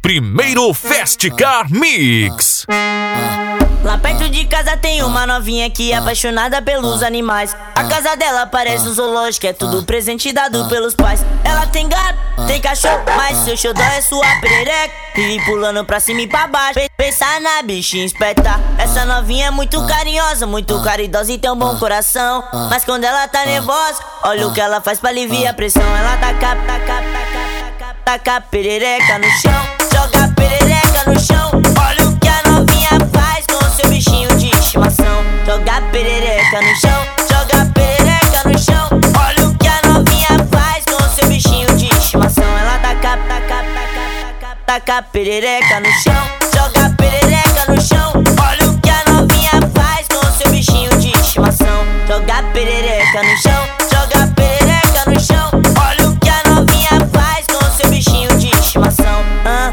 Primeiro Fast Car Mix. Lá perto de casa tem uma novinha que é apaixonada pelos animais. A casa dela parece um zoológico, é tudo presente dado pelos pais. Ela tem gato, tem cachorro, mas seu xodó é sua perereca. Vive pulando pra cima e pra baixo, pensa na bichinha esperta. Essa novinha é muito carinhosa, muito caridosa e tem um bom coração. Mas quando ela tá nervosa, olha o que ela faz pra aliviar a pressão. Ela taca a perereca no chão, joga a perereca no chão. Olha o que a novinha faz com seu bichinho de estimação. Joga a perereca no chão, joga a perereca no chão. Olha o que a novinha faz com seu bichinho de estimação. Ela taca a perereca no chão, joga a perereca no chão. Olha o que a novinha faz com seu bichinho de estimação. Joga a perereca no chão, joga a perereca no chão. Olha o que a novinha faz com seu bichinho de estimação.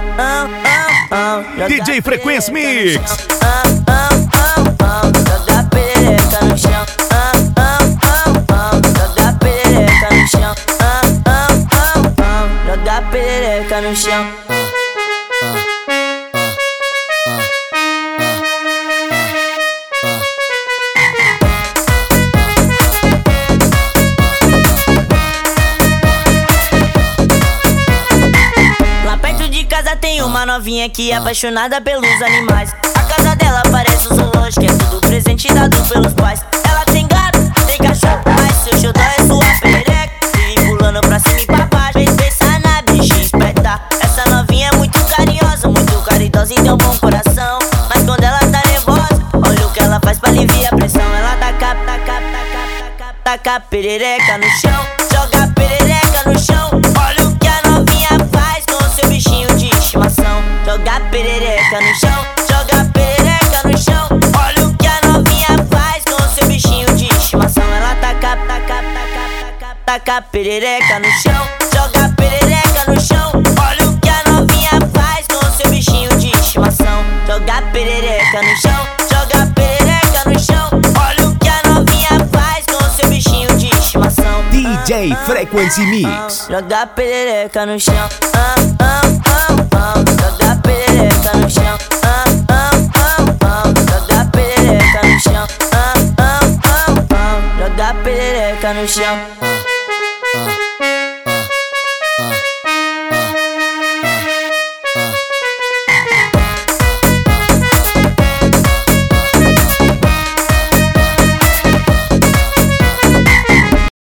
DJ Frequência Mix. Joga a perereca no chão. Joga a perereca no chão. Joga a perereca no chão. Tem uma novinha que é apaixonada pelos animais. A casa dela parece um zoológico, é tudo presente dado pelos pais. Ela tem gato, tem cachorro, mas seu xodó é sua perereca. Vive pulando pra cima e pra baixo, pensa na bichinha esperta. Essa novinha é muito carinhosa, muito caridosa e tem um bom coração. Mas quando ela tá nervosa, olha o que ela faz pra aliviar a pressão. Ela taca a perereca no chão, joga a perereca no chão. Olha o que a novinha faz com seu bichinho de estimação. Joga a perereca no chão, joga a perereca no chão. Olha o que a novinha faz com seu bichinho de estimação. Ela taca a perereca no chão, joga a perereca no chão. Olha o que a novinha faz com seu bichinho de estimação. Joga a perereca no chão, joga a perereca no chão. Olha o que a novinha faz com seu bichinho de estimação. DJ Frequency Mix. Joga a perereca no chão. Joga a perereca no chão. Joga a perereca no chão. Joga a perereca no chão.